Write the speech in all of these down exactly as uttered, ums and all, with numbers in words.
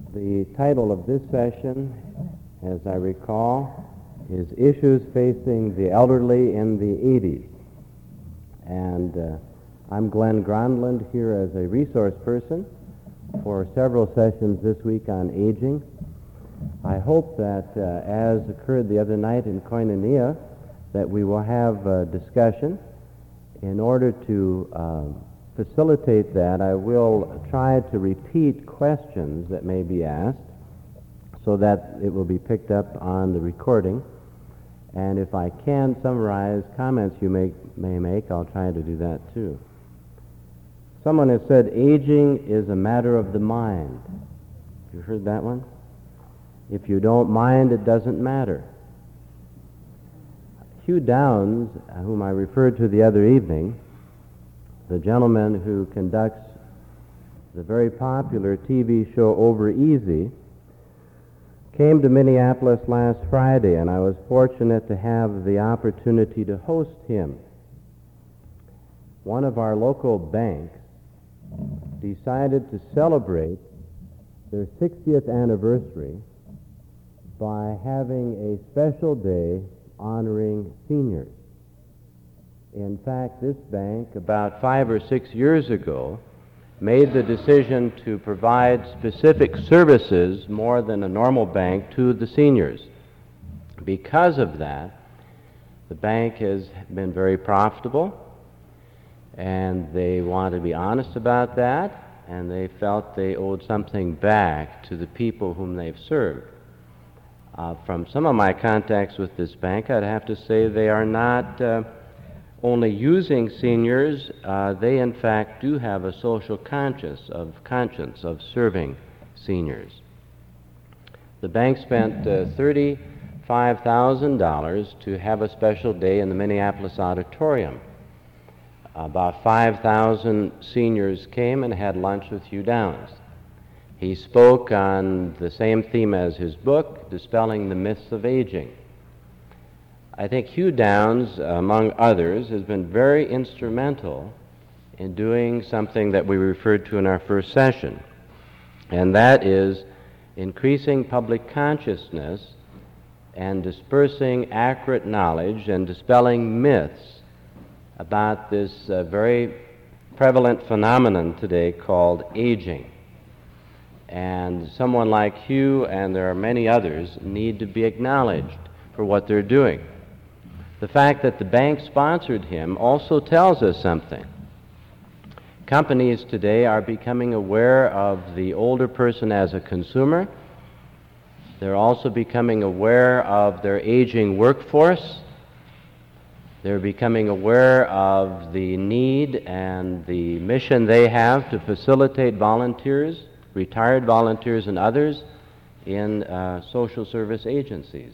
The title of this session, as I recall, is Issues Facing the Elderly in the eighties. And uh, I'm Glenn Gronlund here as a resource person for several sessions this week on aging. I hope that, uh, as occurred the other night in Koinonia, that we will have a discussion. In order to uh, facilitate that, I will try to repeat questions that may be asked so that it will be picked up on the recording. And if I can summarize comments you may, may make, I'll try to do that too. Someone has said, aging is a matter of the mind. You heard that one? If you don't mind, it doesn't matter. Hugh Downs, whom I referred to the other evening, the gentleman who conducts the very popular T V show Over Easy, came to Minneapolis last Friday, and I was fortunate to have the opportunity to host him. One of our local banks decided to celebrate their sixtieth anniversary by having a special day honoring seniors. In fact, this bank, about five or six years ago, made the decision to provide specific services more than a normal bank to the seniors. Because of that, the bank has been very profitable, and they want to be honest about that, and they felt they owed something back to the people whom they've served. Uh, from some of my contacts with this bank, I'd have to say they are not uh, only using seniors, uh, they in fact do have a social conscience of conscience of serving seniors. The bank spent uh, thirty-five thousand dollars to have a special day in the Minneapolis auditorium. About five thousand seniors came and had lunch with Hugh Downs. He spoke on the same theme as his book, Dispelling the Myths of Aging. I think Hugh Downs, among others, has been very instrumental in doing something that we referred to in our first session, and that is increasing public consciousness and dispersing accurate knowledge and dispelling myths about this uh, very prevalent phenomenon today called aging. And someone like Hugh, and there are many others, need to be acknowledged for what they're doing. The fact that the bank sponsored him also tells us something. Companies today are becoming aware of the older person as a consumer. They're also becoming aware of their aging workforce. They're becoming aware of the need and the mission they have to facilitate volunteers, retired volunteers and others in uh, social service agencies.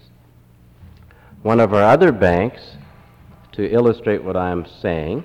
One of our other banks, to illustrate what I'm saying,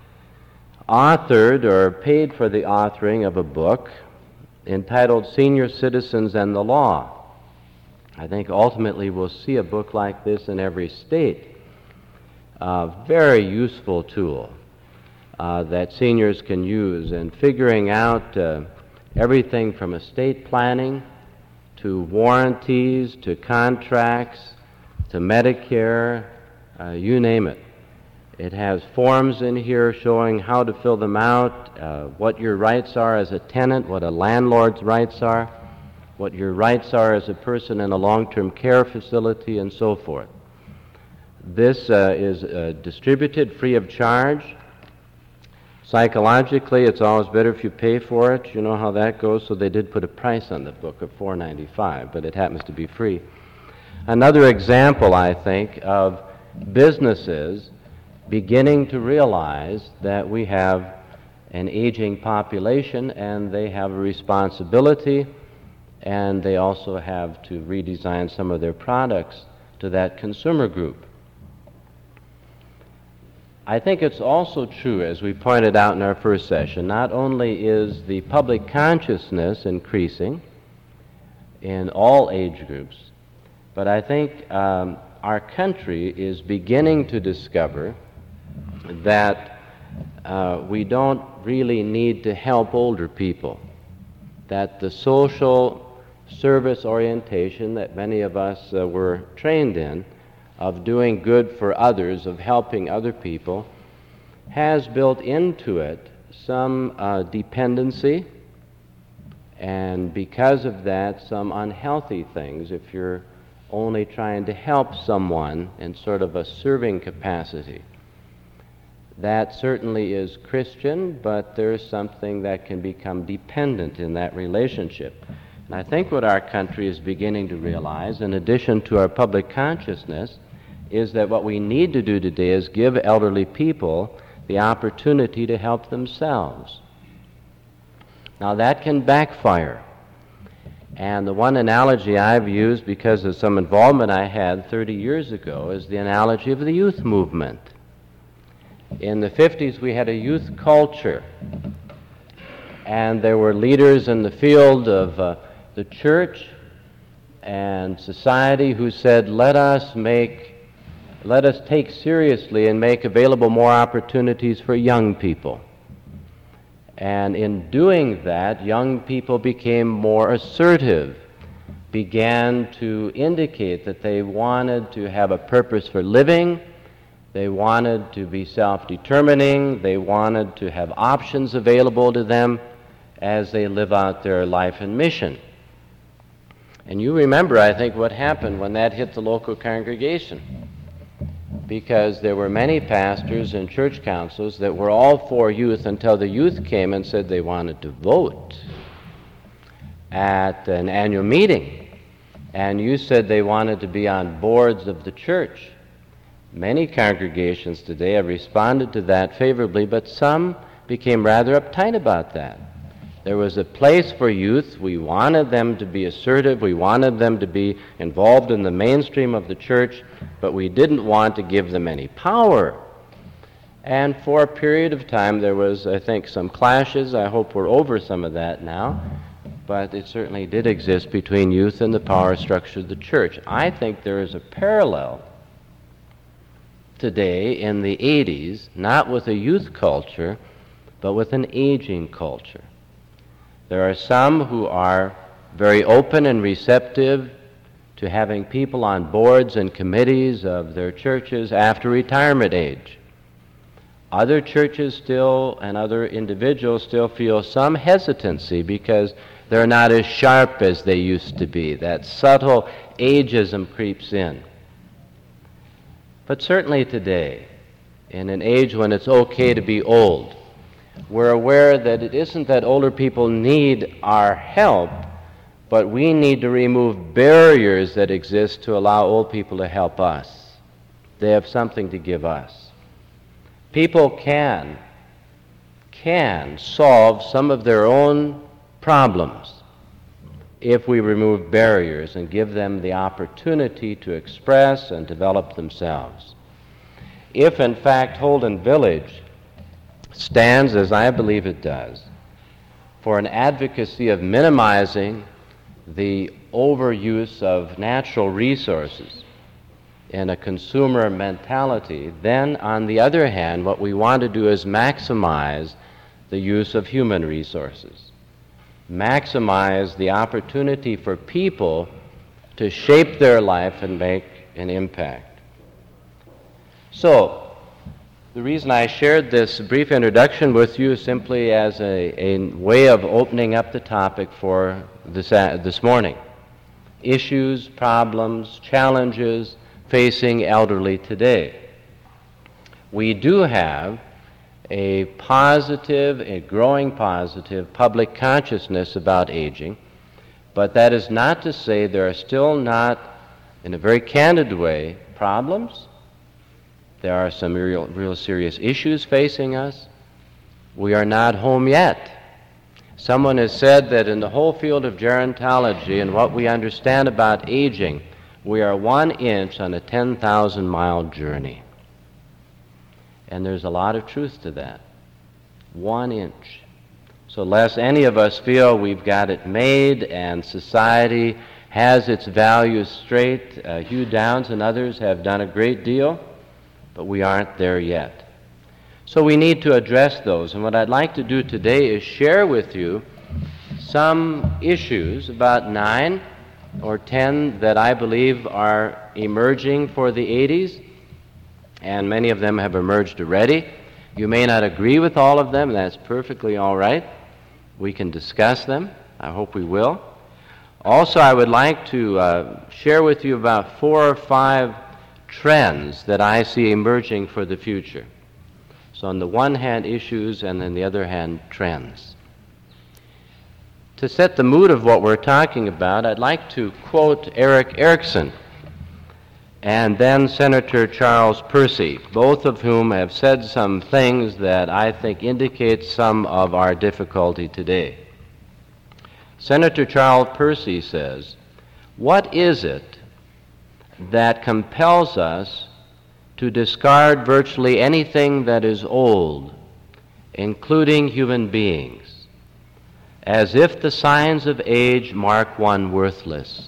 authored or paid for the authoring of a book entitled Senior Citizens and the Law. I think ultimately we'll see a book like this in every state. A very useful tool uh, that seniors can use in figuring out uh, everything from estate planning to warranties to contracts to Medicare, uh, you name it. It has forms in here showing how to fill them out, uh, what your rights are as a tenant, what a landlord's rights are, what your rights are as a person in a long-term care facility, and so forth. This uh, is uh, distributed free of charge. Psychologically, it's always better if you pay for it. You know how that goes, so they did put a price on the book of four dollars and ninety-five cents, but it happens to be free. Another example, I think, of businesses beginning to realize that we have an aging population and they have a responsibility, and they also have to redesign some of their products to that consumer group. I think it's also true, as we pointed out in our first session, not only is the public consciousness increasing in all age groups, but I think um, our country is beginning to discover that uh, we don't really need to help older people, that the social service orientation that many of us uh, were trained in, of doing good for others, of helping other people, has built into it some uh, dependency, and because of that, some unhealthy things if you're only trying to help someone in sort of a serving capacity. That certainly is Christian, but there's something that can become dependent in that relationship. And I think what our country is beginning to realize, in addition to our public consciousness, is that what we need to do today is give elderly people the opportunity to help themselves. Now that can backfire. And the one analogy I've used because of some involvement I had thirty years ago is the analogy of the youth movement. In the fifties we had a youth culture, and there were leaders in the field of uh, the church and society who said, let us make, let us take seriously and make available more opportunities for young people. And in doing that, young people became more assertive, began to indicate that they wanted to have a purpose for living, they wanted to be self-determining, they wanted to have options available to them as they live out their life and mission. And you remember, I think, what happened when that hit the local congregation, because there were many pastors and church councils that were all for youth until the youth came and said they wanted to vote at an annual meeting. And you said they wanted to be on boards of the church. Many congregations today have responded to that favorably, but some became rather uptight about that. There was a place for youth. We wanted them to be assertive. We wanted them to be involved in the mainstream of the church, but we didn't want to give them any power. And for a period of time there was, I think, some clashes. I hope we're over some of that now, but it certainly did exist between youth and the power structure of the church. I think there is a parallel today in the eighties, not with a youth culture, but with an aging culture. There are some who are very open and receptive to having people on boards and committees of their churches after retirement age. Other churches still, and other individuals still feel some hesitancy because they're not as sharp as they used to be. That subtle ageism creeps in. But certainly today, in an age when it's okay to be old, we're aware that it isn't that older people need our help, but we need to remove barriers that exist to allow old people to help us. They have something to give us. People can, can solve some of their own problems if we remove barriers and give them the opportunity to express and develop themselves. If, in fact, Holden Village stands, as I believe it does, for an advocacy of minimizing the overuse of natural resources in a consumer mentality, then on the other hand, what we want to do is maximize the use of human resources, maximize the opportunity for people to shape their life and make an impact. So, the reason I shared this brief introduction with you is simply as a, a way of opening up the topic for this, uh, this morning. Issues, problems, challenges facing elderly today. We do have a positive, a growing positive public consciousness about aging, but that is not to say there are still not, in a very candid way, problems. There are some real, real serious issues facing us. We are not home yet. Someone has said that in the whole field of gerontology and what we understand about aging, we are one inch on a ten thousand mile journey. And there's a lot of truth to that. One inch. So lest any of us feel we've got it made and society has its values straight, uh, Hugh Downs and others have done a great deal, but we aren't there yet. So we need to address those. And what I'd like to do today is share with you some issues, about nine or ten, that I believe are emerging for the eighties, and many of them have emerged already. You may not agree with all of them, and that's perfectly all right. We can discuss them. I hope we will. Also, I would like to uh, share with you about four or five trends that I see emerging for the future. So on the one hand, issues, and on the other hand, trends. To set the mood of what we're talking about, I'd like to quote Erik Erikson and then Senator Charles Percy, both of whom have said some things that I think indicate some of our difficulty today. Senator Charles Percy says, "What is it that compels us to discard virtually anything that is old, including human beings, as if the signs of age mark one worthless?"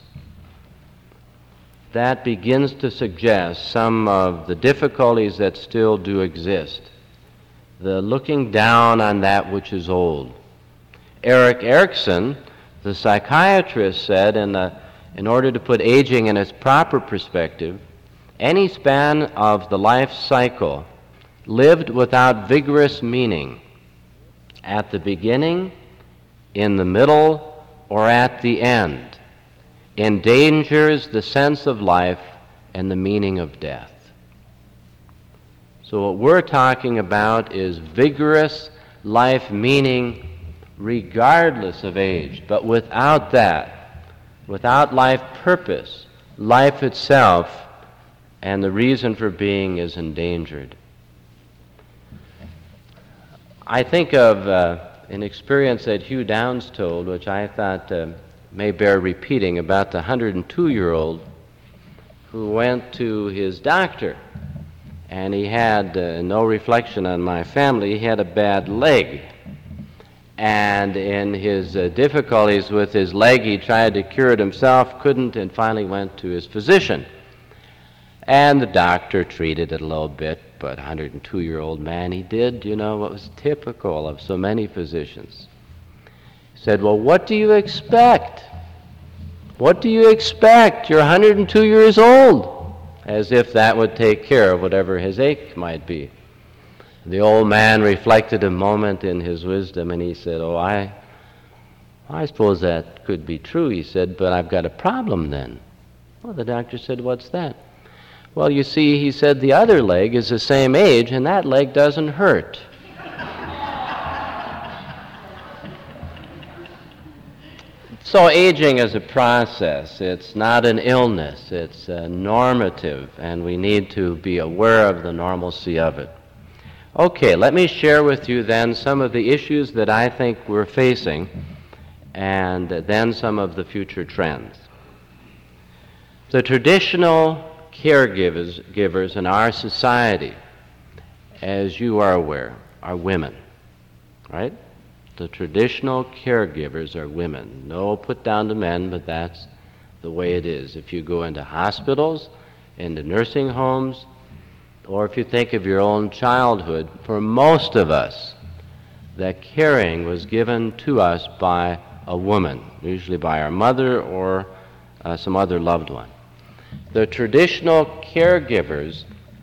That begins to suggest some of the difficulties that still do exist, the looking down on that which is old. Erik Erikson, the psychiatrist, said in, the, in order to put aging in its proper perspective, any span of the life cycle lived without vigorous meaning at the beginning, in the middle, or at the end endangers the sense of life and the meaning of death. So what we're talking about is vigorous life meaning regardless of age. But without that, without life purpose, life itself and the reason for being is endangered. I think of uh, an experience that Hugh Downs told, which I thought uh, may bear repeating, about the one hundred two-year-old who went to his doctor, and he had uh, no reflection on my family, he had a bad leg. And in his uh, difficulties with his leg, he tried to cure it himself, couldn't, and finally went to his physician. And the doctor treated it a little bit, but one hundred two-year-old man, he did, you know, what was typical of so many physicians. He said, "Well, what do you expect? What do you expect? You're one hundred two years old," as if that would take care of whatever his ache might be. The old man reflected a moment in his wisdom, and he said, "Oh, I, I suppose that could be true," he said, "but I've got a problem then." Well, the doctor said, "What's that?" "Well, you see," he said, "the other leg is the same age, and that leg doesn't hurt." So aging is a process. It's not an illness. It's uh, normative, and we need to be aware of the normalcy of it. Okay, let me share with you then some of the issues that I think we're facing, and then some of the future trends. The traditional caregivers givers in our society, as you are aware, are women, right? The traditional caregivers are women. No put down to men, but that's the way it is. If you go into hospitals, into nursing homes, or if you think of your own childhood, for most of us, that caring was given to us by a woman, usually by our mother or uh, some other loved one. The traditional caregivers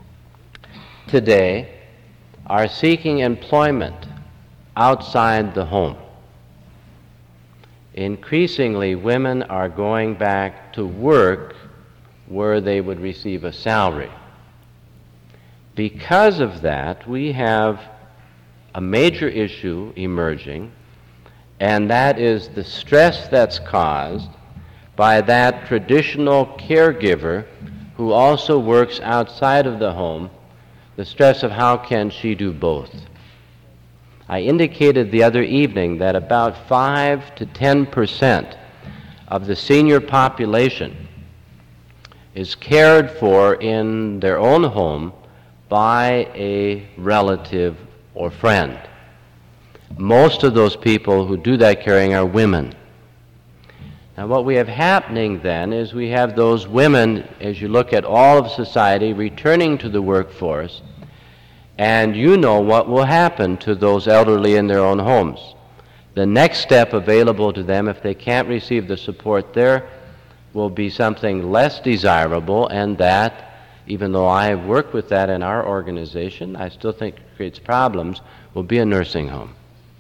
today are seeking employment outside the home. Increasingly, women are going back to work where they would receive a salary. Because of that, we have a major issue emerging, and that is the stress that's caused by that traditional caregiver who also works outside of the home, the stress of how can she do both. I indicated the other evening that about five to ten percent of the senior population is cared for in their own home by a relative or friend. Most of those people who do that caring are women. Now what we have happening then is we have those women, as you look at all of society, returning to the workforce, and you know what will happen to those elderly in their own homes. The next step available to them, if they can't receive the support there, will be something less desirable, and that, even though I have worked with that in our organization, I still think it creates problems, will be a nursing home.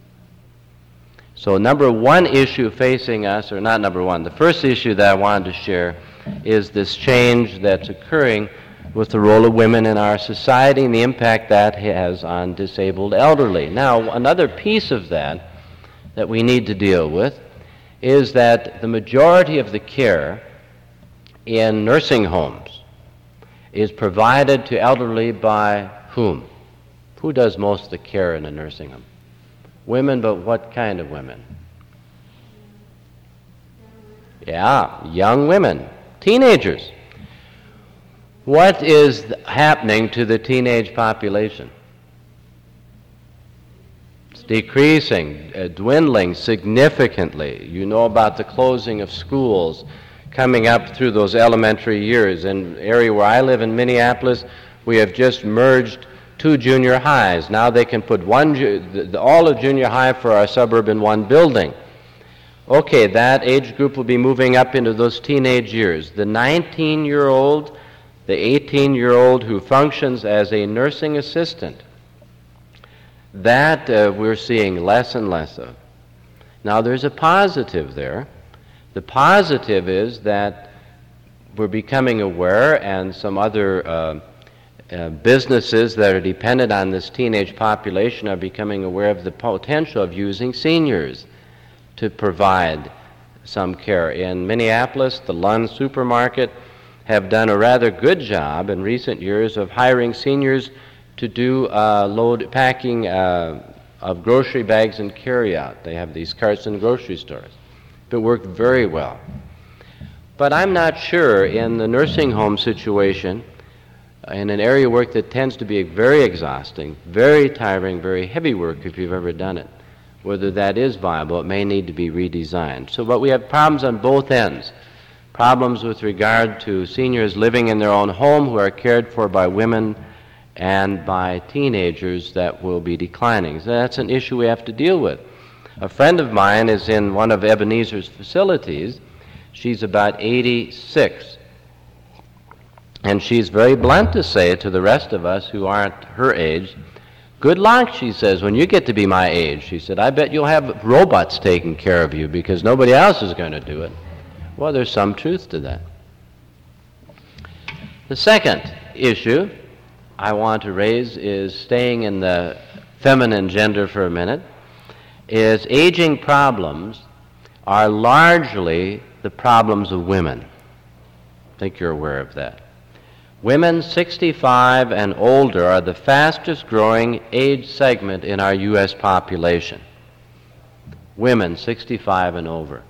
So number one issue facing us, or not number one, the first issue that I wanted to share is this change that's occurring with the role of women in our society and the impact that has on disabled elderly. Now, another piece of that that we need to deal with is that the majority of the care in nursing homes is provided to elderly by whom? Who does most of the care in a nursing home? Women, but what kind of women? Yeah, young women, teenagers. What is happening to the teenage population? It's decreasing, uh, dwindling significantly. You know about the closing of schools coming up through those elementary years. In the area where I live in Minneapolis, we have just merged two junior highs. Now they can put one, ju- the, the, all of junior high for our suburb in one building. Okay, that age group will be moving up into those teenage years. The nineteen-year-old, the eighteen-year-old who functions as a nursing assistant, that uh, we're seeing less and less of. Now there's a positive there. The positive is that we're becoming aware, and some other uh, uh, businesses that are dependent on this teenage population are becoming aware of the potential of using seniors to provide some care. In Minneapolis, the Lund Supermarket have done a rather good job in recent years of hiring seniors to do uh, load packing uh, of grocery bags and carry-out. They have these carts in grocery stores. It worked very well. But I'm not sure in the nursing home situation, in an area of work that tends to be very exhausting, very tiring, very heavy work if you've ever done it, whether that is viable. It may need to be redesigned. So, but we have problems on both ends. Problems with regard to seniors living in their own home who are cared for by women and by teenagers that will be declining. So that's an issue we have to deal with. A friend of mine is in one of Ebenezer's facilities. She's about eighty-six. And she's very blunt to say to the rest of us who aren't her age, good luck, she says, when you get to be my age. She said, I bet you'll have robots taking care of you because nobody else is going to do it. Well, there's some truth to that. The second issue I want to raise is staying in the feminine gender for a minute, is aging problems are largely the problems of women. I think you're aware of that. Women sixty-five and older are the fastest growing age segment in our U S population. Women sixty-five and over.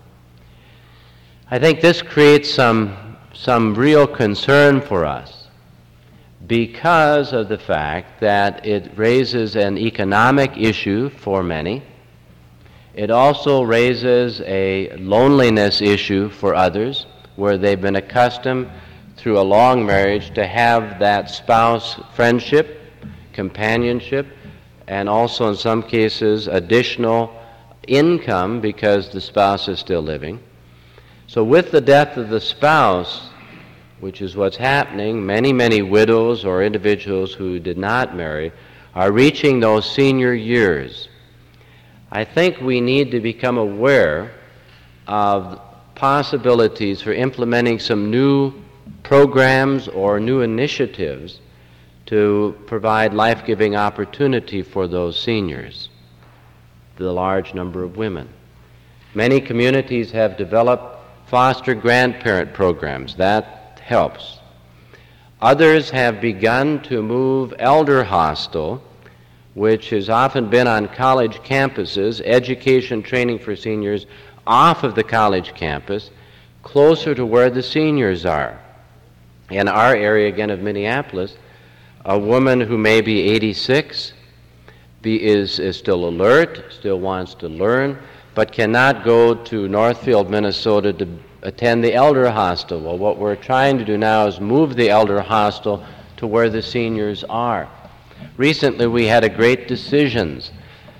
I think this creates some, some real concern for us because of the fact that it raises an economic issue for many. It also raises a loneliness issue for others, where they've been accustomed through a long marriage to have that spouse friendship, companionship, and also in some cases additional income because the spouse is still living. So with the death of the spouse, which is what's happening, many, many widows or individuals who did not marry are reaching those senior years. I think we need to become aware of possibilities for implementing some new programs or new initiatives to provide life-giving opportunity for those seniors, the large number of women. Many communities have developed foster grandparent programs. That helps. Others have begun to move elder hostel, which has often been on college campuses, education training for seniors, off of the college campus, closer to where the seniors are. In our area, again, of Minneapolis, a woman who may be eighty-six be, is, is still alert, still wants to learn, but cannot go to Northfield, Minnesota to attend the elder hostel. Well, what we're trying to do now is move the elder hostel to where the seniors are. Recently, we had a great decisions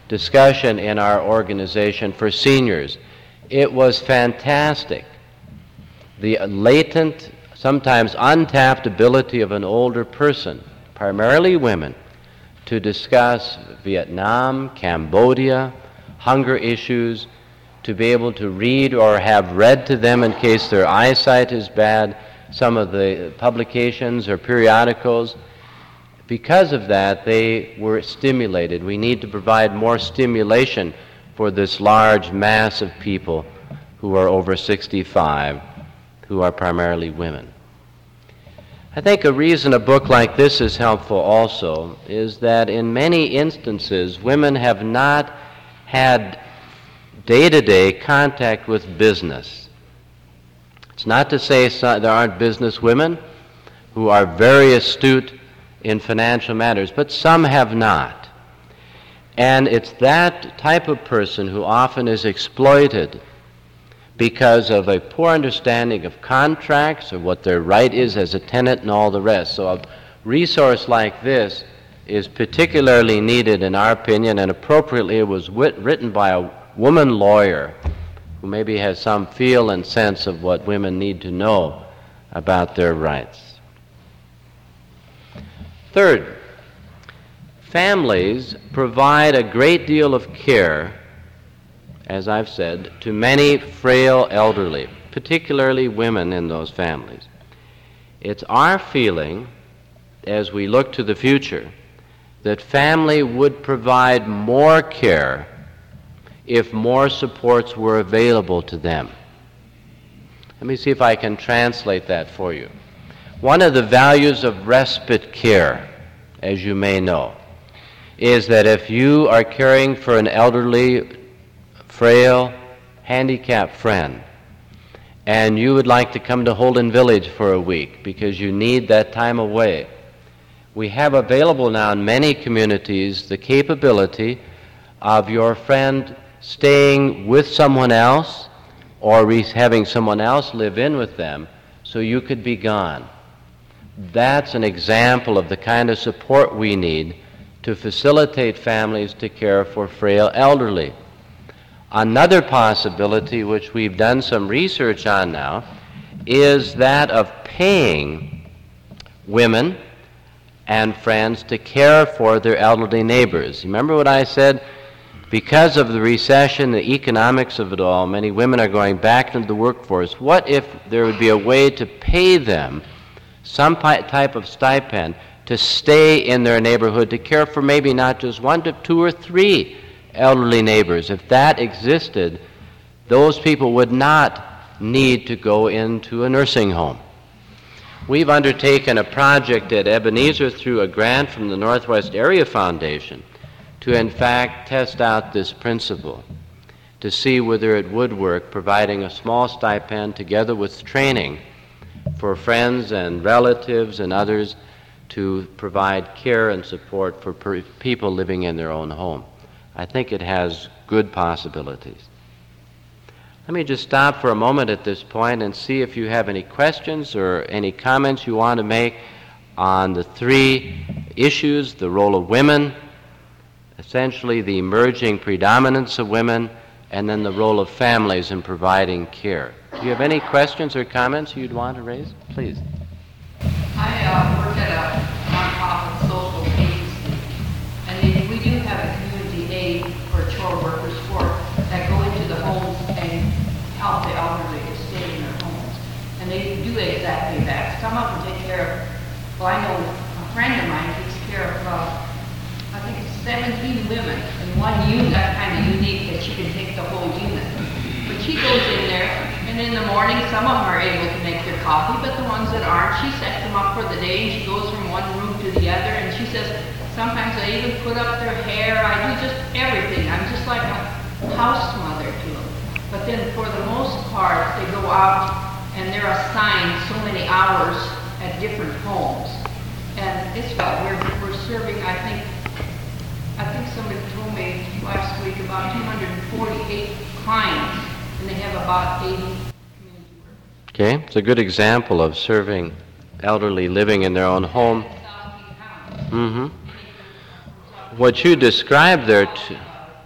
discussion in our organization for seniors. It was fantastic. The latent, sometimes untapped ability of an older person, primarily women, to discuss Vietnam, Cambodia, hunger issues, to be able to read or have read to them in case their eyesight is bad, some of the publications or periodicals. Because of that, they were stimulated. We need to provide more stimulation for this large mass of people who are over sixty-five, who are primarily women. I think a reason a book like this is helpful also is that in many instances, women have not had day-to-day contact with business. It's not to say so, there aren't business women who are very astute in financial matters, but some have not. And it's that type of person who often is exploited because of a poor understanding of contracts or what their right is as a tenant and all the rest. So a resource like this is particularly needed in our opinion, and appropriately it was wit- written by a woman lawyer who maybe has some feel and sense of what women need to know about their rights. Third, families provide a great deal of care, as I've said, to many frail elderly, particularly women in those families. It's our feeling, as we look to the future, that family would provide more care if more supports were available to them. Let me see if I can translate that for you. One of the values of respite care, as you may know, is that if you are caring for an elderly, frail, handicapped friend, and you would like to come to Holden Village for a week because you need that time away, we have available now in many communities the capability of your friend staying with someone else or having someone else live in with them so you could be gone. That's an example of the kind of support we need to facilitate families to care for frail elderly. Another possibility, which we've done some research on now, is that of paying women and friends to care for their elderly neighbors. Remember what I said? Because of the recession, the economics of it all, many women are going back into the workforce. What if there would be a way to pay them some type of stipend to stay in their neighborhood, to care for maybe not just one, but two or three elderly neighbors? If that existed, those people would not need to go into a nursing home. We've undertaken a project at Ebenezer through a grant from the Northwest Area Foundation to in fact test out this principle, to see whether it would work, providing a small stipend together with training for friends and relatives and others to provide care and support for per- people living in their own home. I think it has good possibilities. Let me just stop for a moment at this point and see if you have any questions or any comments you want to make on the three issues: the role of women, essentially the emerging predominance of women, and then the role of families in providing care. Do you have any questions or comments you'd want to raise? Please. I uh, work at a nonprofit social agency, and they, we do have a community aid or chore workers for that go into the homes and help the elderly to stay in their homes. And they do exactly that. Some of them take care of, well, I know a friend of mine takes care of, uh, I think it's seventeen women in one unit. That's kind of unique that she can take the whole unit. But she goes in there, and in the morning, some of them are able to make their coffee, but the ones that aren't, she sets them up for the day, and she goes from one room to the other, and she says, sometimes I even put up their hair. I do just everything. I'm just like a house mother to them. But then for the most part, they go out, and they're assigned so many hours at different homes. And it's about, we're, we're serving, I think, I think somebody told me last week about two hundred forty-eight clients, and they have about eighty community workers. Okay, it's a good example of serving elderly living in their own home. Mm-hmm. What you described there, t-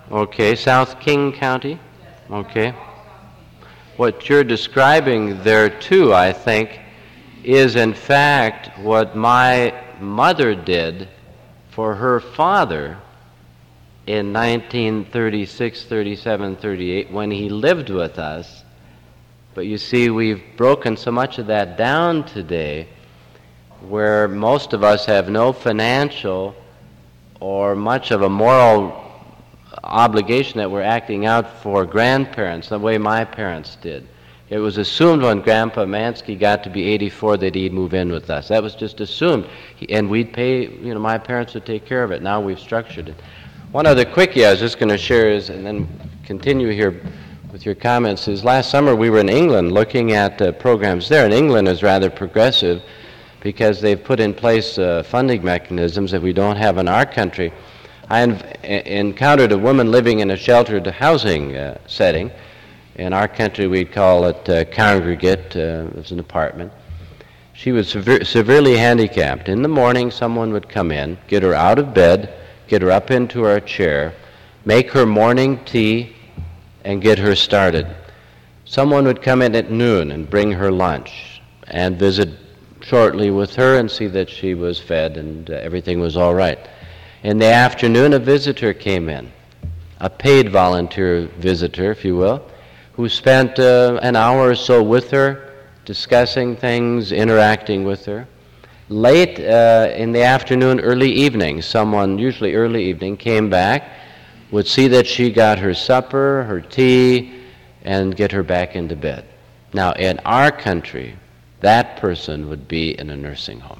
Okay, South King County? Okay. What you're describing there, too, I think, is in fact what my mother did for her father in nineteen thirty-six, thirty-seven, thirty-eight, when he lived with us. But you see, we've broken so much of that down today, where most of us have no financial or much of a moral obligation that we're acting out for grandparents the way my parents did. It was assumed when Grandpa Mansky got to be eighty-four that he'd move in with us. That was just assumed. He, and we'd pay, you know, my parents would take care of it. Now we've structured it. One other quickie I was just going to share is, and then continue here with your comments, is last summer we were in England looking at uh, programs there, and England is rather progressive because they've put in place uh, funding mechanisms that we don't have in our country. I env- encountered a woman living in a sheltered housing uh, setting. In our country, we'd call it uh, congregate. Uh, it was an apartment. She was sever- severely handicapped. In the morning, someone would come in, get her out of bed, get her up into her chair, make her morning tea, and get her started. Someone would come in at noon and bring her lunch and visit shortly with her and see that she was fed and uh, everything was all right. In the afternoon, a visitor came in, a paid volunteer visitor, if you will, who spent uh, an hour or so with her, discussing things, interacting with her. Late uh, in the afternoon, early evening, someone, usually early evening, came back, would see that she got her supper, her tea, and get her back into bed. Now, in our country, that person would be in a nursing home.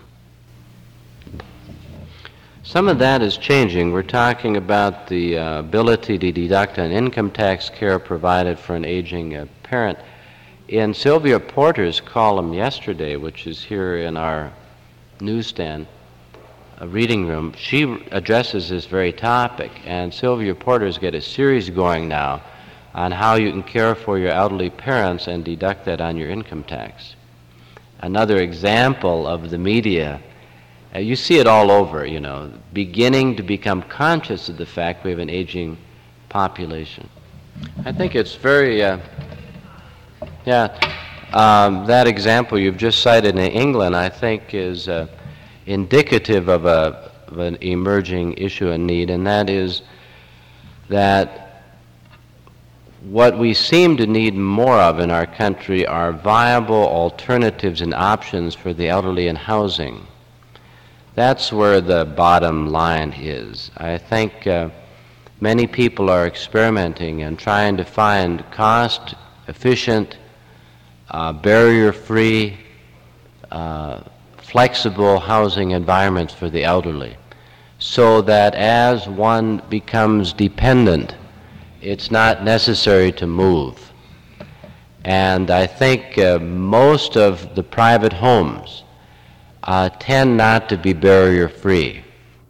Some of that is changing. We're talking about the uh, ability to deduct an income tax care provided for an aging uh, parent. In Sylvia Porter's column yesterday, which is here in our newsstand, a reading room, she addresses this very topic, and Sylvia Porter's got a series going now on how you can care for your elderly parents and deduct that on your income tax. Another example of the media, uh, you see it all over, you know, beginning to become conscious of the fact we have an aging population. I think it's very, uh, yeah, um, that example you've just cited in England, I think, is uh, indicative of, a, of an emerging issue and need, and that is that what we seem to need more of in our country are viable alternatives and options for the elderly in housing. That's where the bottom line is. I think uh, many people are experimenting and trying to find cost-efficient, uh, barrier-free, uh, flexible housing environments for the elderly, so that as one becomes dependent, it's not necessary to move. And I think uh, most of the private homes uh, tend not to be barrier-free.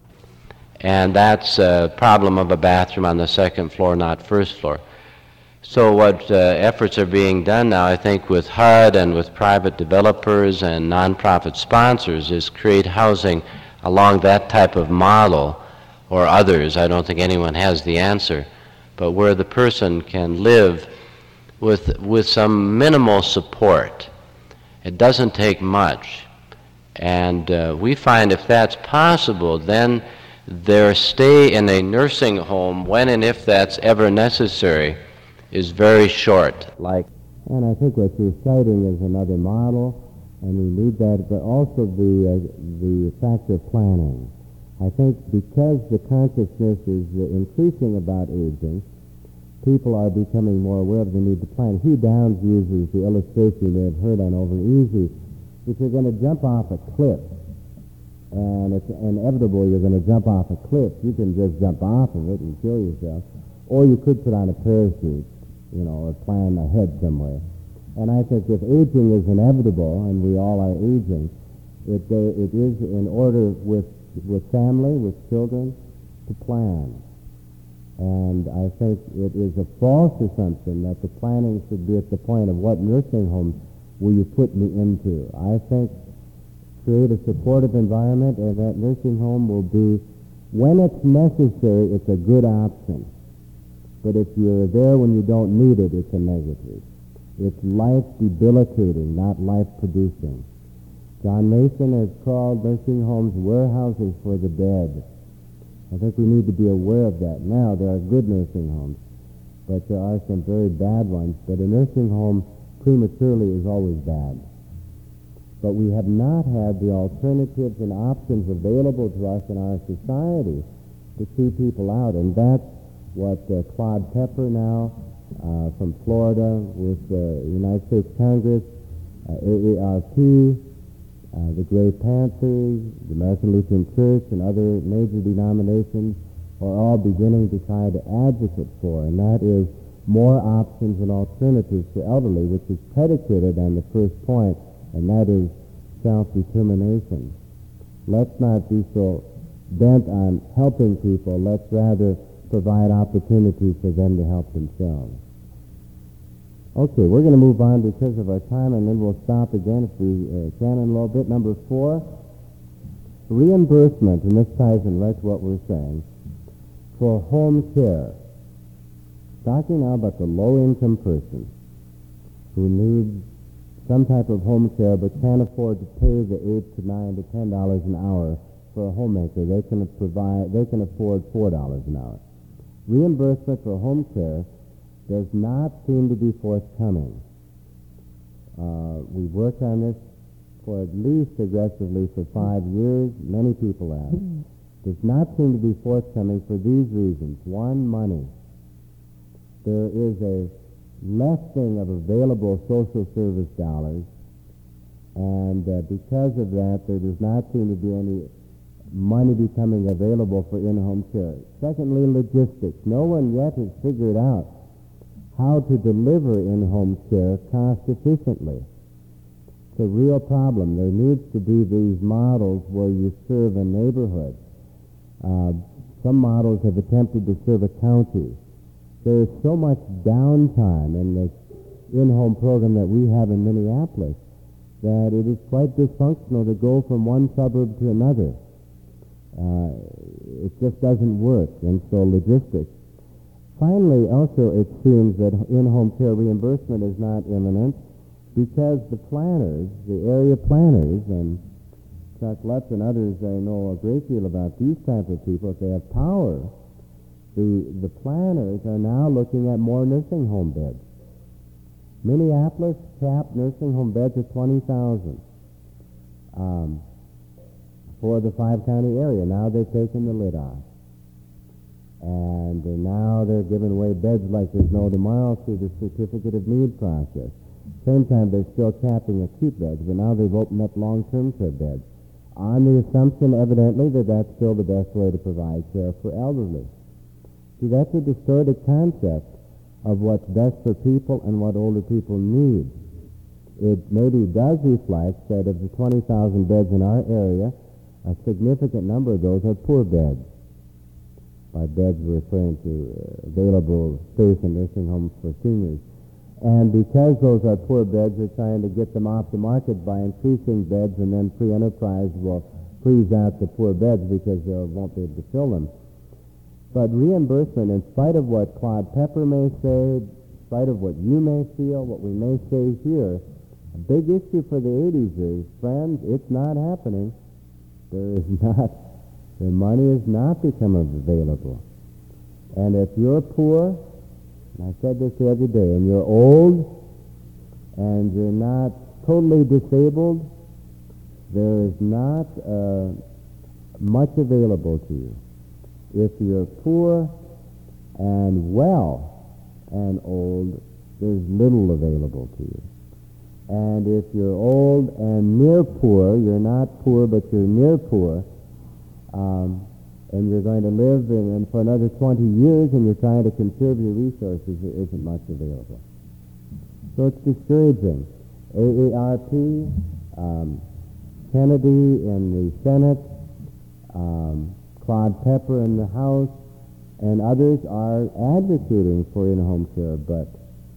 And that's a problem of a bathroom on the second floor, not first floor. So what uh, efforts are being done now, I think, with H U D and with private developers and nonprofit sponsors is create housing along that type of model or others. I don't think anyone has the answer, but where the person can live with, with some minimal support. It doesn't take much. And uh, we find if that's possible, then their stay in a nursing home, when and if that's ever necessary, is very short. Like, and I think what you're citing is another model, and we need that, but also the uh, the factor of planning. I think because the consciousness is uh, increasing about aging, people are becoming more aware of the need to plan. Hugh Downs uses the illustration you may have heard on Over Easy. If you're going to jump off a cliff, and it's inevitable you're going to jump off a cliff, you can just jump off of it and kill yourself, or you could put on a parachute, you know, or plan ahead somewhere. And I think if aging is inevitable, and we all are aging, it uh, it is in order with with family, with children, to plan. And I think it is a false assumption that the planning should be at the point of what nursing home will you put me into. I think create a supportive environment, and that nursing home will be, when it's necessary, it's a good option. but if you're there when you don't need it, it's a negative. It's life-debilitating, not life-producing. John Mason has called nursing homes warehouses for the dead. I think we need to be aware of that. Now, there are good nursing homes, but there are some very bad ones. But a nursing home prematurely is always bad. But we have not had the alternatives and options available to us in our society to see people out. And that's what uh, Claude Pepper now uh, from Florida with the United States Congress, uh, A A R P, uh, the Grey Panthers, the American Lutheran Church, and other major denominations are all beginning to try to advocate for, and that is more options and alternatives for elderly, which is predicated on the first point, and that is self-determination. Let's not be so bent on helping people. Let's rather provide opportunities for them to help themselves. Okay, we're going to move on because of our time, and then we'll stop again if we uh, can in a little bit. Number four, reimbursement, and this ties in right to what we're saying, for home care. Talking now about the low-income person who needs some type of home care but can't afford to pay the eight to nine to ten dollars an hour for a homemaker. They can provide. They can afford four dollars an hour. Reimbursement for home care does not seem to be forthcoming. Uh, we worked on this for at least aggressively for five years. Many people have. Does not seem to be forthcoming for these reasons. One, money. There is a lessening of available social service dollars, and uh, because of that, there does not seem to be any money becoming available for in-home care. Secondly, logistics. No one yet has figured out how to deliver in-home care cost efficiently. It's a real problem. There needs to be these models where you serve a neighborhood. Uh, some models have attempted to serve a county. There is so much downtime in this in-home program that we have in Minneapolis that it is quite dysfunctional to go from one suburb to another. Uh, it just doesn't work, and so logistics. Finally, also, it seems that in-home care reimbursement is not imminent because the planners, the area planners, and Chuck Lutz and others, I know a great deal about these type of people. If they have power, the, the planners are now looking at more nursing home beds. Minneapolis capped nursing home beds at twenty thousand um, for the five-county area. Now they've taken the lid off. And uh, now they're giving away beds like there's no tomorrow through the certificate of need process. Same time, they're still capping acute beds, but now they've opened up long-term care beds on the assumption, evidently, that that's still the best way to provide care for elderly. See, that's a distorted concept of what's best for people and what older people need. It maybe does reflect that of the twenty thousand beds in our area, a significant number of those are poor beds. By beds, we're referring to uh, available space in nursing homes for seniors. And because those are poor beds, they're trying to get them off the market by increasing beds, and then Free Enterprise will freeze out the poor beds because they won't be able to fill them. But reimbursement, in spite of what Claude Pepper may say, in spite of what you may feel, what we may say here, a big issue for the eighties is, friends, it's not happening. There is not, the money is not becoming available. And if you're poor, and I said this the other day, and you're old, and you're not totally disabled, there is not uh, much available to you. If you're poor and well and old, there's little available to you. And if you're old and near poor, you're not poor, but you're near poor, um, and you're going to live in, in for another twenty years, and you're trying to conserve your resources, there isn't much available. So it's discouraging. A A R P, um, Kennedy in the Senate, um, Claude Pepper in the House, and others are advocating for in-home care, but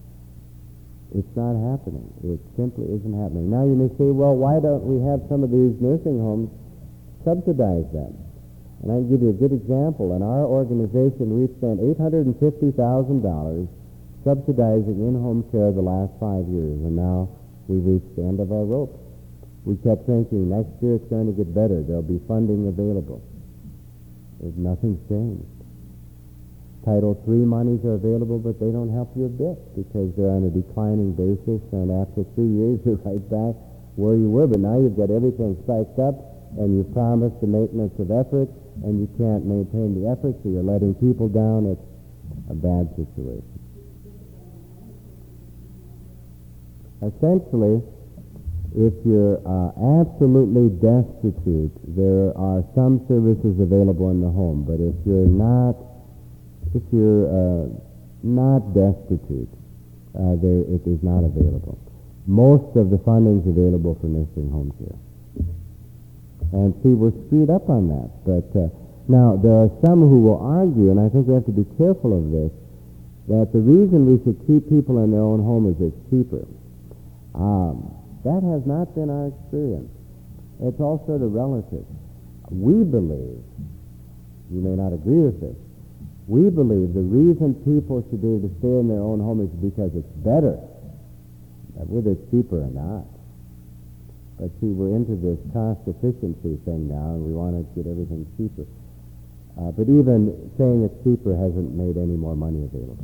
it's not happening. It simply isn't happening. Now you may say, well, why don't we have some of these nursing homes subsidize them? And I can give you a good example. In our organization, we've spent eight hundred fifty thousand dollars subsidizing in-home care the last five years, and now we've reached the end of our rope. We kept thinking next year it's going to get better. There'll be funding available. There's nothing's changed. Title three monies are available, but they don't help you a bit because they're on a declining basis, and after three years you're right back where you were, but now you've got everything spiked up, and you promised the maintenance of effort, and you can't maintain the effort, so you're letting people down. It's a bad situation. Essentially, if you're uh, absolutely destitute, there are some services available in the home, but if you're not, if you're uh, not destitute, uh, there, it is not available. Most of the funding is available for nursing home care. And see, we're screwed up on that. But uh, now, there are some who will argue, and I think we have to be careful of this, that the reason we should keep people in their own home is it's cheaper. Um, that has not been our experience. It's all sort of relative. We believe, you may not agree with this, we believe the reason people should be able to stay in their own home is because it's better, whether it's cheaper or not. But see, we're into this cost efficiency thing now, and we want to get everything cheaper. Uh, but even saying it's cheaper hasn't made any more money available.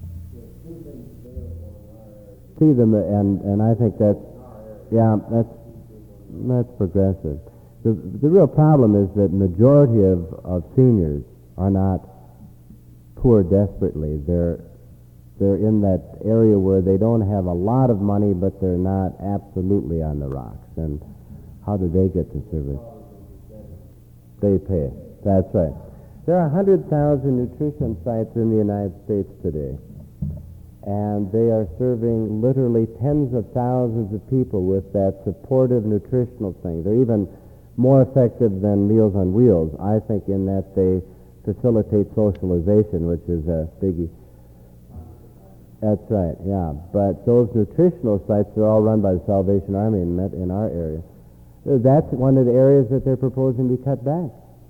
See them, and, and I think that's, yeah, that's, that's progressive. The, the real problem is that majority of, of seniors are not poor desperately. They're, they're in that area where they don't have a lot of money, but they're not absolutely on the rocks. And how do they get the service? They pay. That's right. There are one hundred thousand nutrition sites in the United States today, and they are serving literally tens of thousands of people with that supportive nutritional thing. They're even more effective than Meals on Wheels, I think, in that they facilitate socialization, which is a biggie. That's right, yeah. But those nutritional sites are all run by the Salvation Army in, in our area. That's one of the areas that they're proposing to cut back.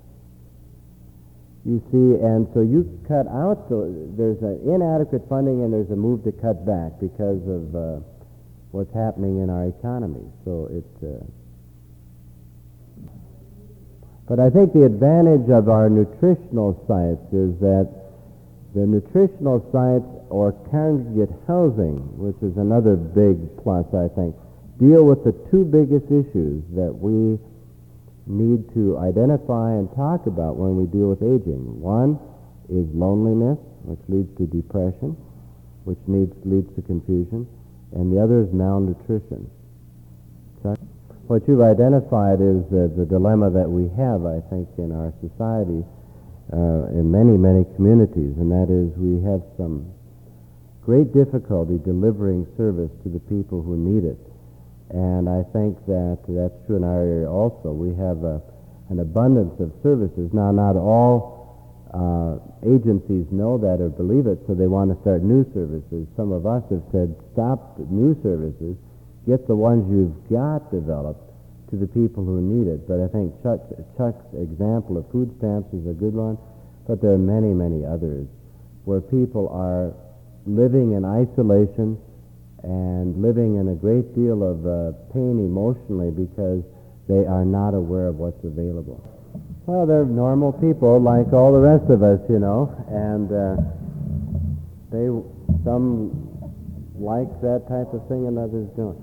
You see, and so you cut out, the, there's an inadequate funding and there's a move to cut back because of uh, what's happening in our economy. So it's... Uh, but I think the advantage of our nutritional sites is that the nutritional sites or congregate housing, which is another big plus, I think, deal with the two biggest issues that we need to identify and talk about when we deal with aging. One is loneliness, which leads to depression, which needs, leads to confusion, and the other is malnutrition. Chuck? What you've identified is uh, the dilemma that we have, I think, in our society, uh, in many, many communities, and that is we have some great difficulty delivering service to the people who need it. And I think that that's true in our area also. We have a, an abundance of services. Now, not all uh, agencies know that or believe it, so they want to start new services. Some of us have said, stop the new services, get the ones you've got developed to the people who need it. But I think Chuck, Chuck's example of food stamps is a good one, but there are many, many others where people are living in isolation and living in a great deal of uh, pain emotionally because they are not aware of what's available. Well, they're normal people like all the rest of us, you know, and uh, they some like that type of thing and others don't.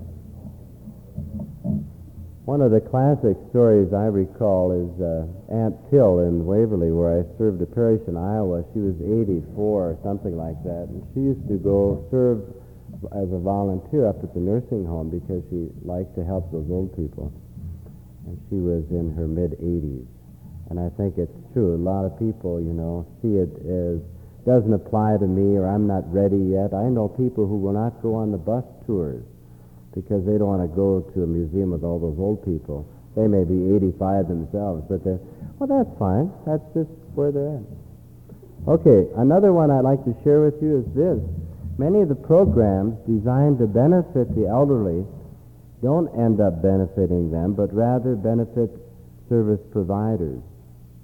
One of the classic stories I recall is uh, Aunt Till in Waverly, where I served a parish in Iowa. She was eighty-four or something like that, and she used to go serve as a volunteer up at the nursing home because she liked to help those old people. And she was in her mid-eighties. And I think it's true. A lot of people, you know, see it as, doesn't apply to me, or I'm not ready yet. I know people who will not go on the bus tours because they don't want to go to a museum with all those old people. They may be eighty-five themselves, but they're, well, that's fine. That's just where they're at. Okay, another one I'd like to share with you is this. Many of the programs designed to benefit the elderly don't end up benefiting them, but rather benefit service providers.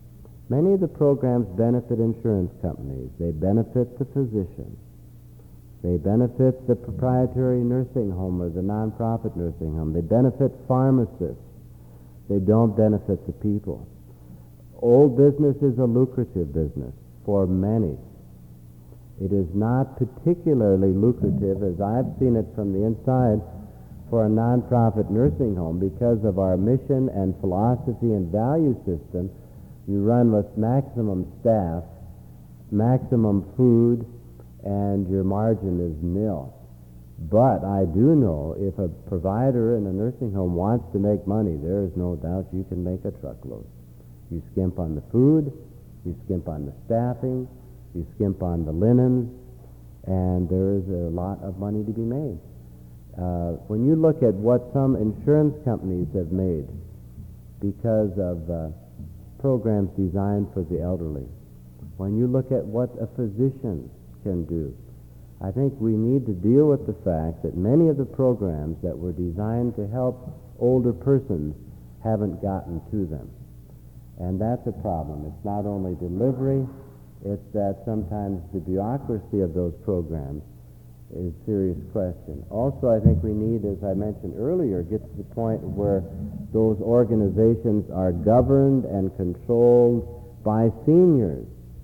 Many of the programs benefit insurance companies. They benefit the physician. They benefit the proprietary nursing home or the nonprofit nursing home. They benefit pharmacists. They don't benefit the people. Old business is a lucrative business for many. It is not particularly lucrative, as I've seen it from the inside, for a nonprofit nursing home because of our mission and philosophy and value system. You run with maximum staff, maximum food, and your margin is nil. But I do know if a provider in a nursing home wants to make money, there is no doubt you can make a truckload. You skimp on the food, you skimp on the staffing, you skimp on the linens, and there is a lot of money to be made. Uh, when you look at what some insurance companies have made because of uh, programs designed for the elderly, when you look at what a physician can do, I think we need to deal with the fact that many of the programs that were designed to help older persons haven't gotten to them. And that's a problem. It's not only delivery, it's that sometimes the bureaucracy of those programs is a serious question. Also, I think we need, as I mentioned earlier, get to the point where those organizations are governed and controlled by seniors.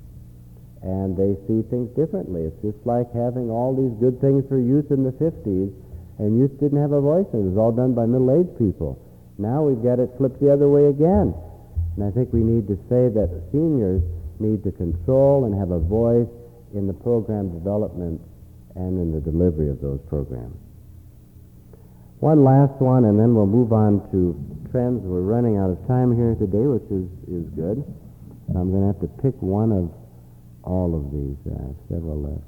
And they see things differently. It's just like having all these good things for youth in the fifties, and youth didn't have a voice, and it was all done by middle-aged people. Now we've got it flipped the other way again. And I think we need to say that seniors need to control and have a voice in the program development and in the delivery of those programs. One last one, and then we'll move on to trends. We're running out of time here today, which is, is good. So I'm going to have to pick one of all of these. I have several left.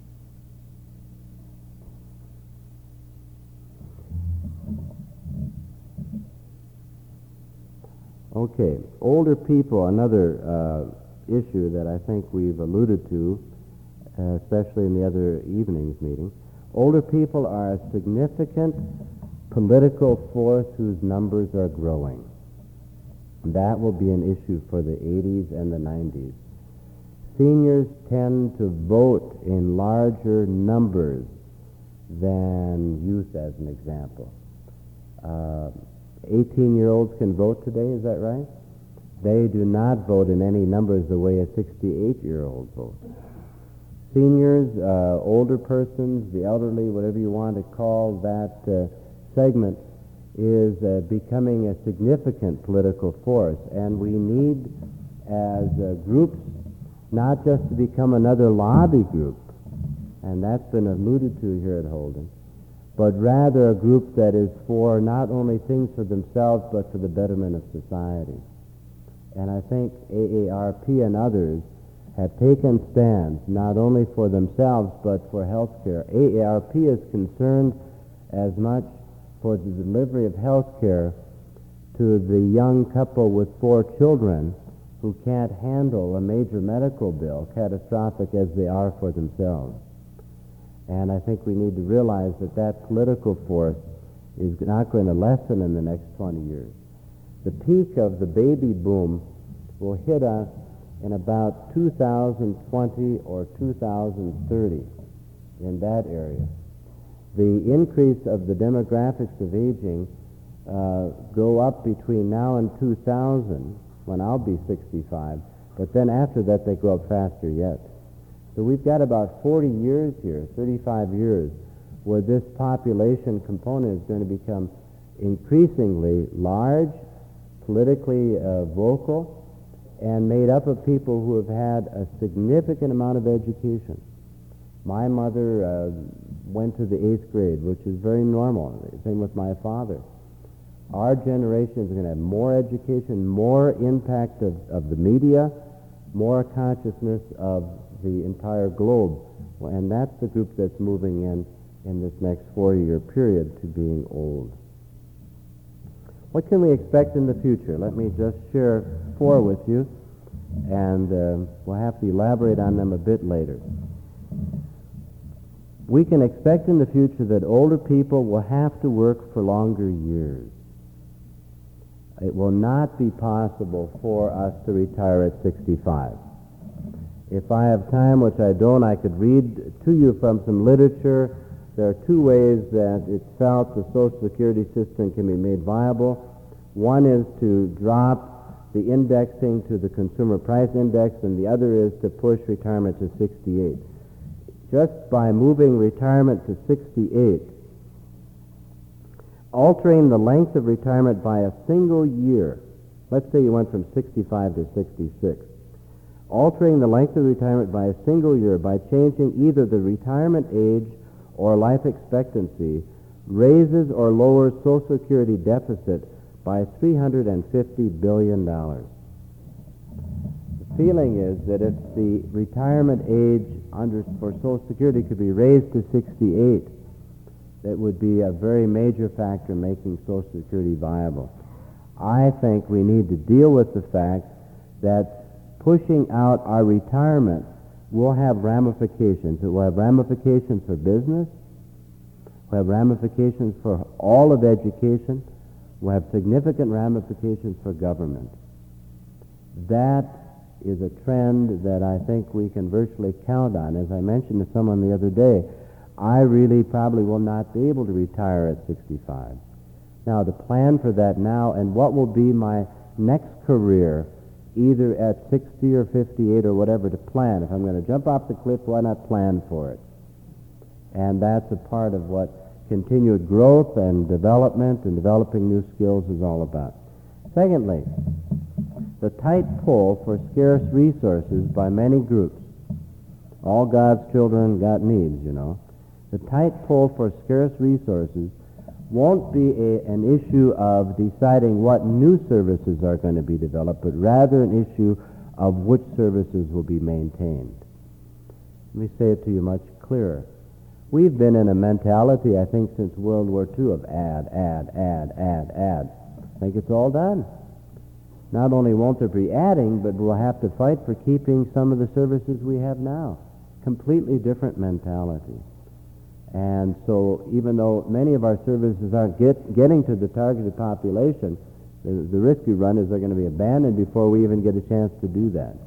Okay, older people, another uh, issue that I think we've alluded to, uh, especially in the other evening's meeting. Older people are a significant political force whose numbers are growing. That will be an issue for the eighties and the nineties. Seniors tend to vote in larger numbers than youth, as an example. Uh, eighteen-year-olds can vote today, is that right? They do not vote in any numbers the way a sixty-eight-year-old votes. Seniors, uh, older persons, the elderly, whatever you want to call that uh, segment, is uh, becoming a significant political force. And we need, as uh, groups, not just to become another lobby group, and that's been alluded to here at Holden, but rather a group that is for not only things for themselves, but for the betterment of society. And I think A A R P and others have taken stands not only for themselves, but for health care. A A R P is concerned as much for the delivery of health care to the young couple with four children who can't handle a major medical bill, catastrophic as they are for themselves. And I think we need to realize that that political force is not going to lessen in the next twenty years. The peak of the baby boom will hit us in about two thousand twenty or two thousand thirty, in that area. The increase of the demographics of aging uh, go up between now and two thousand, when I'll be sixty-five, but then after that they go up faster yet. So we've got about forty years here, thirty-five years, where this population component is going to become increasingly large, politically uh, vocal, and made up of people who have had a significant amount of education. My mother uh, went to the eighth grade, which is very normal. Same with my father. Our generation is going to have more education, more impact of, of the media, more consciousness of the entire globe. And that's the group that's moving in in this next four-year period to being old. What can we expect in the future? Let me just share four with you, and uh, we'll have to elaborate on them a bit later. We can expect in the future that older people will have to work for longer years. it will not be possible for us to retire at sixty-five. If I have time, which I don't, I could read to you from some literature. There are two ways that it's felt the Social Security system can be made viable. One is to drop the indexing to the Consumer Price Index, and the other is to push retirement to sixty-eight. Just by moving retirement to sixty-eight, altering the length of retirement by a single year, let's say you went from sixty-five to sixty-six, altering the length of retirement by a single year by changing either the retirement age or life expectancy raises or lowers Social Security deficit by three hundred fifty billion dollars. The feeling is that if the retirement age under, for Social Security could be raised to sixty-eight, that would be a very major factor in making Social Security viable. I think we need to deal with the fact that pushing out our retirement will have ramifications. It will have ramifications for business, will have ramifications for all of education, will have significant ramifications for government. That is a trend that I think we can virtually count on. As I mentioned to someone the other day, I really probably will not be able to retire at sixty-five. Now, the plan for that now, and what will be my next career, either at sixty or fifty-eight or whatever, to plan. If I'm going to jump off the cliff, why not plan for it? And that's a part of what continued growth and development and developing new skills is all about. Secondly, the tight pull for scarce resources by many groups. All God's children got needs, you know. The tight pull for scarce resources won't be a, an issue of deciding what new services are going to be developed, but rather an issue of which services will be maintained. Let me say it to you much clearer. We've been in a mentality, I think, since World War Two of add, add, add, add, add. I think it's all done. Not only won't there be adding, but we'll have to fight for keeping some of the services we have now. Completely different mentality. And so even though many of our services aren't get, getting to the targeted population, the, the risk we run is they're going to be abandoned before we even get a chance to do that.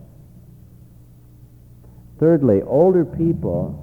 Thirdly, older people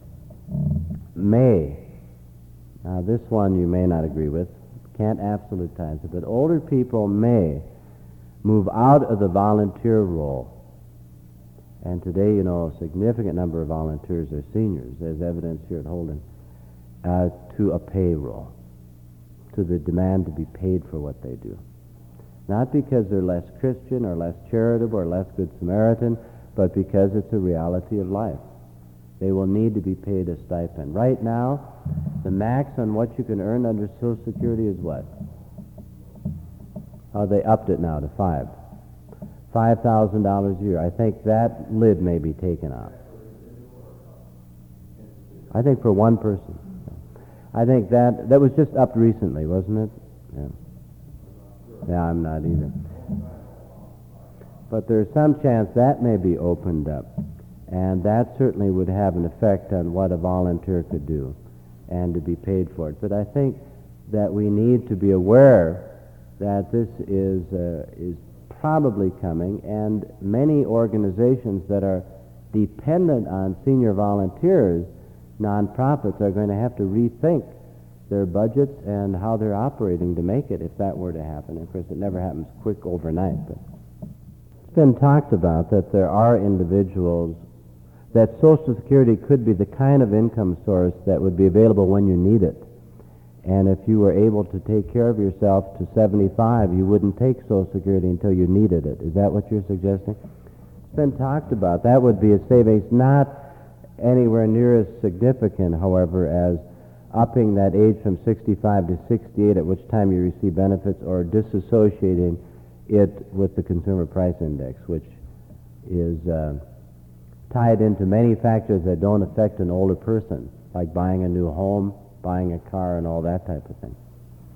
may, now this one you may not agree with, can't absolutize it, but older people may move out of the volunteer role. And today, you know, a significant number of volunteers are seniors, as evidenced here at Holden, uh, to a payroll, to the demand to be paid for what they do. Not because they're less Christian or less charitable or less good Samaritan, but because it's a reality of life. They will need to be paid a stipend. Right now, the max on what you can earn under Social Security is what? Oh, they upped it now to five. five thousand dollars a year. I think that lid may be taken off. I think for one person. I think that, that was just upped recently, wasn't it? Yeah. Yeah, I'm not either. But there's some chance that may be opened up. And that certainly would have an effect on what a volunteer could do and to be paid for it. But I think that we need to be aware that this is uh, is probably coming, and many organizations that are dependent on senior volunteers, nonprofits, are going to have to rethink their budgets and how they're operating to make it if that were to happen. Of course, it never happens quick overnight. But it's been talked about that there are individuals that Social Security could be the kind of income source that would be available when you need it. And if you were able to take care of yourself to seventy-five, you wouldn't take Social Security until you needed it. Is that what you're suggesting? It's been talked about. That would be a savings, not anywhere near as significant, however, as upping that age from sixty-five to sixty-eight, at which time you receive benefits, or disassociating it with the Consumer Price Index, which is uh, tied into many factors that don't affect an older person, like buying a new home, buying a car, and all that type of thing.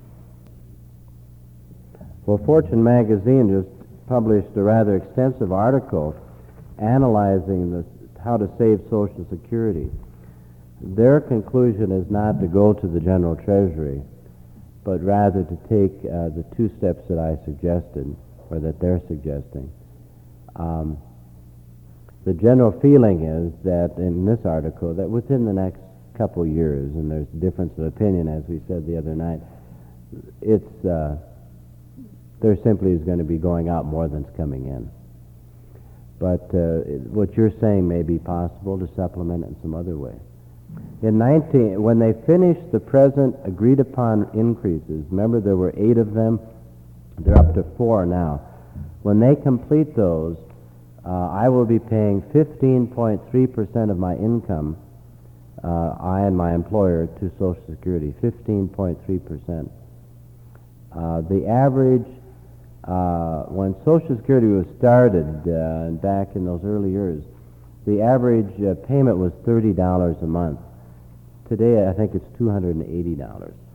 Well, Fortune magazine just published a rather extensive article analyzing the, how to save Social Security. Their conclusion is not to go to the General Treasury, but rather to take uh, the two steps that I suggested, or that they're suggesting. Um, the general feeling is that in this article, that within the next couple years, and there's a difference of opinion, as we said the other night, it's uh, there simply is going to be going out more than's coming in. But uh, what you're saying may be possible to supplement it in some other way. In nineteen, when they finished the present agreed upon increases, remember there were eight of them, they're up to four now. When they complete those, uh, I will be paying fifteen point three percent of my income, uh, I and my employer, to Social Security, fifteen point three percent. Uh, the average, uh, when Social Security was started uh, back in those early years, the average uh, payment was thirty dollars a month. Today, I think it's two hundred eighty dollars.